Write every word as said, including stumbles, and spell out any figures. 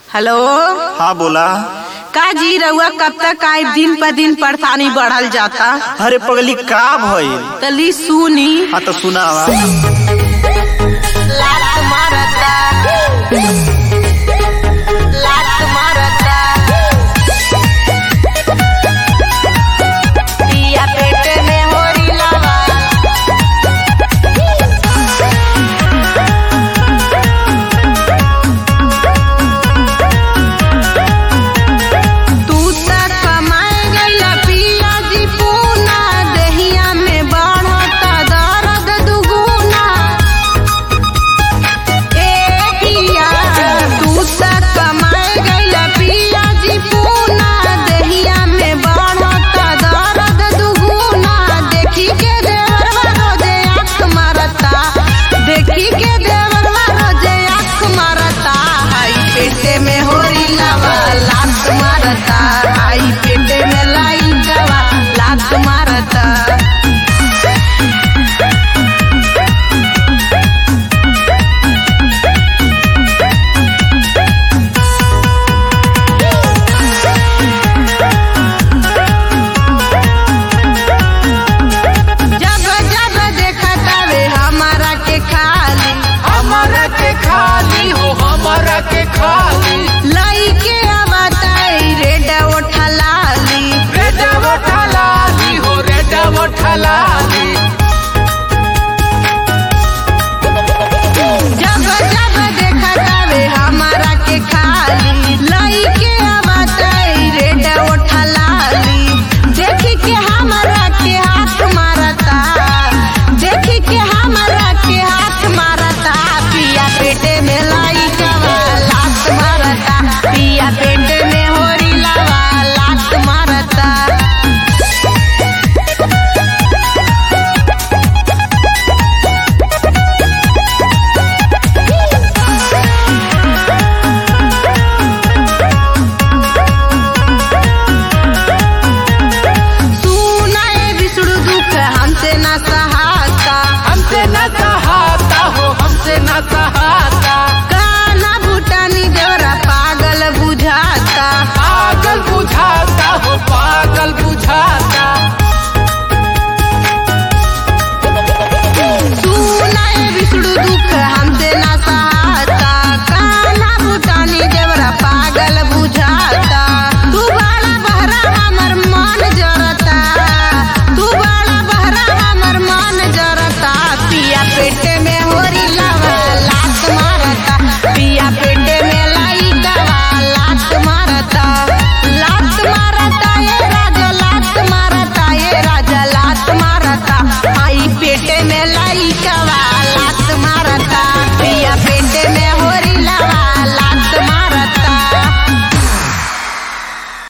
Hello. हाँ बोला। का जी रउआ कब तक आए? दिन पर दिन परेशानी बढ़ल जाता। अरे पगली का भइल? तली सुनी। हाँ तो सुनावा। लात मारता, लात मारता, पिया पेट में होरी लवा। तू तक कमाए गइला पिया जी पूना, देहिया में बढ़ता दर्द दुगुना। ए पिया तू तक कमाए गइला पिया जी पूना, देहिया में बढ़ता दर्द दुगुना। देखी के देवरवा रोजे आँख मारता, देखी के देवरवा रोजे आँख मारता। हाई पेटे में होरी लवा लात मारता, हाई पेटे में लाई दवा लात मारता। जब जब देखतावे हमारा के खाली, हमारा के खाली हो, हमारा के खाली। लइके आवताई रेड ओठलाली, रेड वठलाली हो, रेड वठलाली। जब जब देखतावे हमारा के खाली, लइके आवताई रेड ओठलाली। देखी के हमारा के हाथ मारता, देखी के हमारा के हाथ मारता। पिया पेटे में लाई कवा लात मारता, पिया पेट